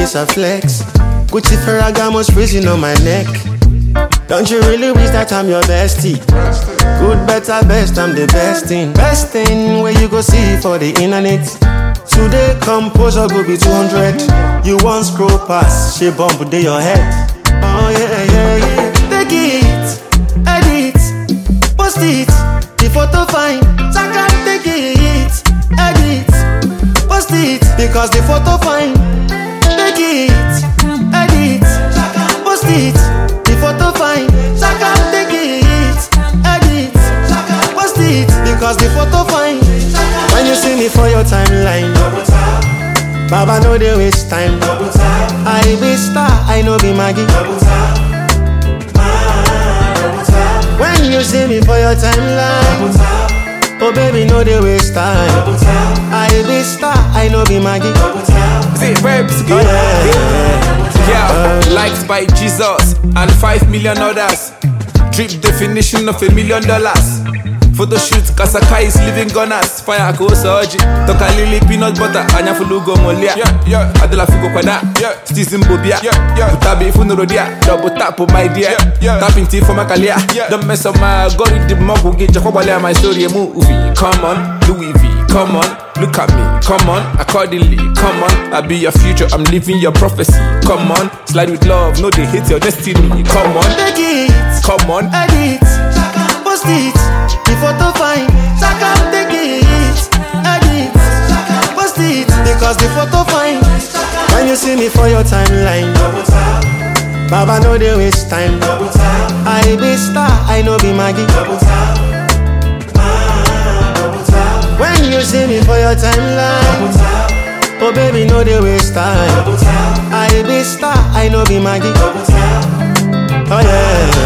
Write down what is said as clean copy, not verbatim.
is a flex. Gucci Ferragamo's freezing on my neck. Don't you really wish that I'm your bestie? Good, better, best, I'm the best thing. Best thing where you go see for the internet. Today composure go be 200. You want scroll pass, she bump with your head. Oh yeah, yeah, yeah. Take it, edit, post it. The photo fine, Saka take it, edit, post it. Because the photo fine. Take it, edit, post it. The photo fine, Saka take it, edit, post it. Because the photo fine. When you see me for your timeline, Baba no dey waste time. I be star, I know be Maggie. When you see me for your timeline, oh baby no dey waste time. I be star, I know be Maggie. Say verbs, oh, yeah. Likes by Jesus and 5 million others. Drip definition of $1 million. Photo shoot, Kasaka is living gunners. Fire go surge, Toka lily peanut butter. Anya fulugo molia, Adela fugo kwada, Stizim bobia, Utabe funurodia, double tap on my dear, tapping tea for my career. Don't mess up my algorithm, Mogu get Jacobale, my story a movie. Come on, Louis V, come on, look at me, come on, accordingly, come on. I be your future, I'm living your prophecy. Come on, slide with love, no they hate your destiny. Come on, take it, come on, edit, post it. The photo fine, Saka take it, edit, post it. Because the photo fine. When you see me for your timeline, Baba no dey waste time. I be star, I know be Maggie. When you see me for your timeline, oh baby no dey waste time. I be star, I know be Maggie. Oh yeah.